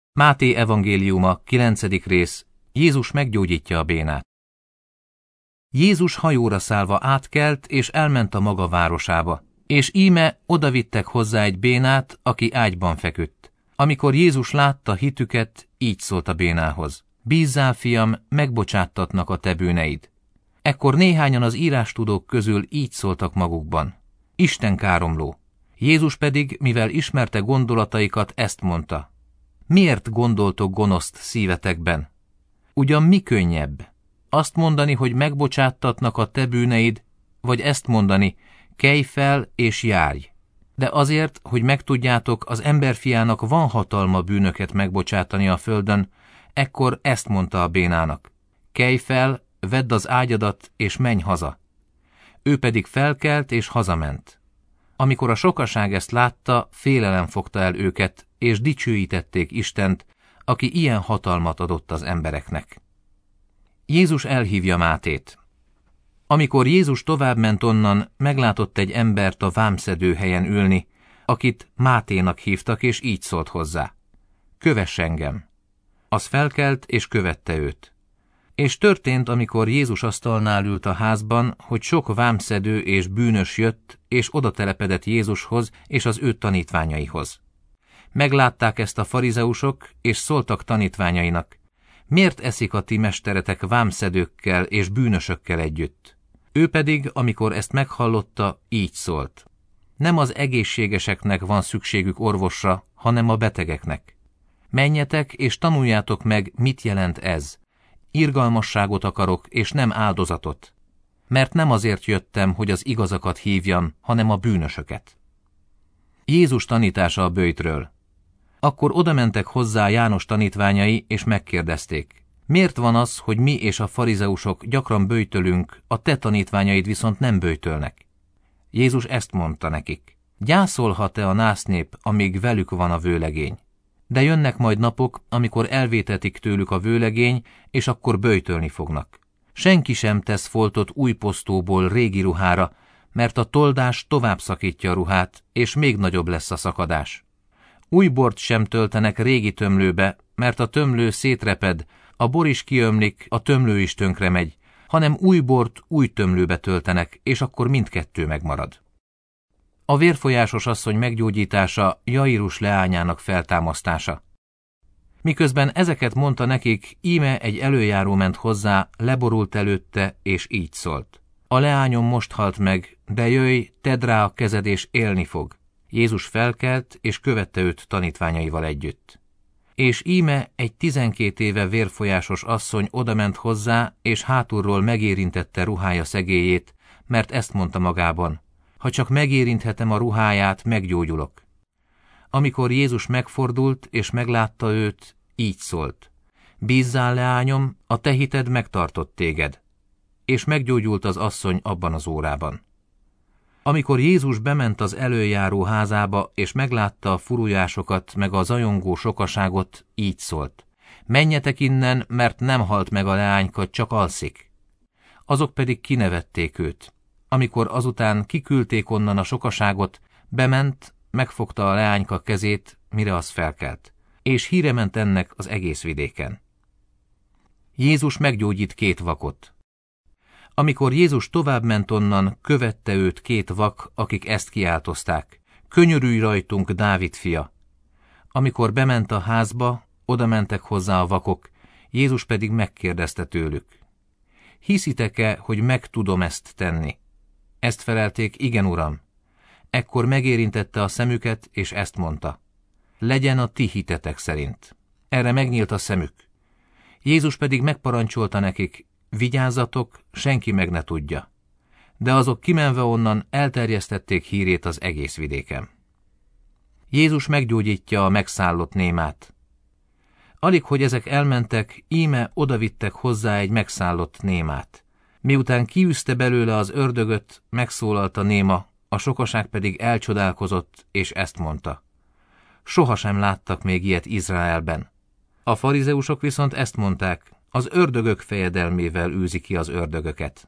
Máté evangéliuma, 9. rész. Jézus meggyógyítja a bénát. Jézus hajóra szállva átkelt, és elment a maga városába. És íme odavittek hozzá egy bénát, aki ágyban feküdt. Amikor Jézus látta hitüket, így szólt a bénához: Bízzál, fiam, megbocsáttatnak a te bűneid. Ekkor néhányan az írástudók közül így szóltak magukban: Isten káromló. Jézus pedig, mivel ismerte gondolataikat, ezt mondta: Miért gondoltok gonoszt szívetekben? Ugyan mi könnyebb? Azt mondani, hogy megbocsáttatnak a te bűneid, vagy ezt mondani, kelj fel és járj. De azért, hogy megtudjátok, az emberfiának van hatalma bűnöket megbocsátani a földön, ekkor ezt mondta a bénának: Kelj fel, vedd az ágyadat és menj haza. Ő pedig felkelt és hazament. Amikor a sokaság ezt látta, félelem fogta el őket, és dicsőítették Istent, aki ilyen hatalmat adott az embereknek. Jézus elhívja Mátét. Amikor Jézus továbbment onnan, meglátott egy embert a vámszedő helyen ülni, akit Máténak hívtak, és így szólt hozzá: Kövess engem. Az felkelt, és követte őt. És történt, amikor Jézus asztalnál ült a házban, hogy sok vámszedő és bűnös jött, és oda telepedett Jézushoz és az ő tanítványaihoz. Meglátták ezt a farizeusok, és szóltak tanítványainak: Miért eszik a ti mesteretek vámszedőkkel és bűnösökkel együtt? Ő pedig, amikor ezt meghallotta, így szólt: Nem az egészségeseknek van szükségük orvosra, hanem a betegeknek. Menjetek és tanuljátok meg, mit jelent ez. Irgalmasságot akarok, és nem áldozatot. Mert nem azért jöttem, hogy az igazakat hívjam, hanem a bűnösöket. Jézus tanítása a böjtről. Akkor odamentek hozzá János tanítványai, és megkérdezték: Miért van az, hogy mi és a farizeusok gyakran böjtölünk, a te tanítványaid viszont nem böjtölnek? Jézus ezt mondta nekik: Gyászolhat-e a násznép, amíg velük van a vőlegény? De jönnek majd napok, amikor elvétetik tőlük a vőlegény, és akkor böjtölni fognak. Senki sem tesz foltot új posztóból régi ruhára, mert a toldás tovább szakítja a ruhát, és még nagyobb lesz a szakadás. Új bort sem töltenek régi tömlőbe, mert a tömlő szétreped, a bor is kiömlik, a tömlő is tönkre megy, hanem új bort új tömlőbe töltenek, és akkor mindkettő megmarad. A vérfolyásos asszony meggyógyítása, Jairus leányának feltámasztása. Miközben ezeket mondta nekik, íme egy elöljáró ment hozzá, leborult előtte, és így szólt: A leányom most halt meg, de jöjj, tedd rá a kezed, és élni fog. Jézus felkelt, és követte őt tanítványaival együtt. És íme egy 12 éve vérfolyásos asszony odament hozzá, és hátulról megérintette ruhája szegélyét, mert ezt mondta magában: Ha csak megérinthetem a ruháját, meggyógyulok. Amikor Jézus megfordult, és meglátta őt, így szólt: Bízzál, leányom, a te hited megtartott téged. És meggyógyult az asszony abban az órában. Amikor Jézus bement az elöljáró házába, és meglátta a furujásokat, meg a zajongó sokaságot, így szólt: Menjetek innen, mert nem halt meg a leányka, csak alszik. Azok pedig kinevették őt. Amikor azután kiküldték onnan a sokaságot, bement, megfogta a leányka kezét, mire az felkelt, és híre ment ennek az egész vidéken. Jézus meggyógyít 2 vakot. Amikor Jézus továbbment onnan, követte őt 2 vak, akik ezt kiáltozták: Könyörülj rajtunk, Dávid fia! Amikor bement a házba, oda mentek hozzá a vakok, Jézus pedig megkérdezte tőlük: Hiszitek-e, hogy meg tudom ezt tenni? Ezt felelték: Igen, Uram. Ekkor megérintette a szemüket, és ezt mondta: Legyen a ti hitetek szerint. Erre megnyílt a szemük. Jézus pedig megparancsolta nekik: Vigyázzatok, senki meg ne tudja. De azok kimenve onnan elterjesztették hírét az egész vidéken. Jézus meggyógyítja a megszállott némát. Alig, hogy ezek elmentek, íme odavittek hozzá egy megszállott némát. Miután kiűzte belőle az ördögöt, megszólalt a néma, a sokaság pedig elcsodálkozott, és ezt mondta: Sohasem láttak még ilyet Izraelben. A farizeusok viszont ezt mondták: Az ördögök fejedelmével űzi ki az ördögöket.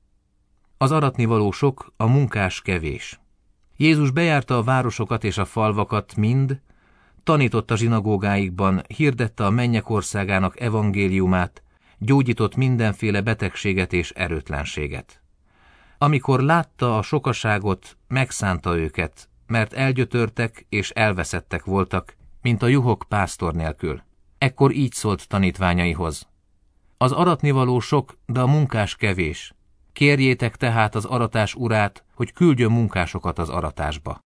Az aratnivaló sok, a munkás kevés. Jézus bejárta a városokat és a falvakat mind, tanított a zsinagógáikban, hirdette a mennyek országának evangéliumát, gyógyított mindenféle betegséget és erőtlenséget. Amikor látta a sokaságot, megszánta őket, mert elgyötörtek és elveszettek voltak, mint a juhok pásztor nélkül. Ekkor így szólt tanítványaihoz: az aratnivaló sok, de a munkás kevés. Kérjétek tehát az aratás urát, hogy küldjön munkásokat az aratásba.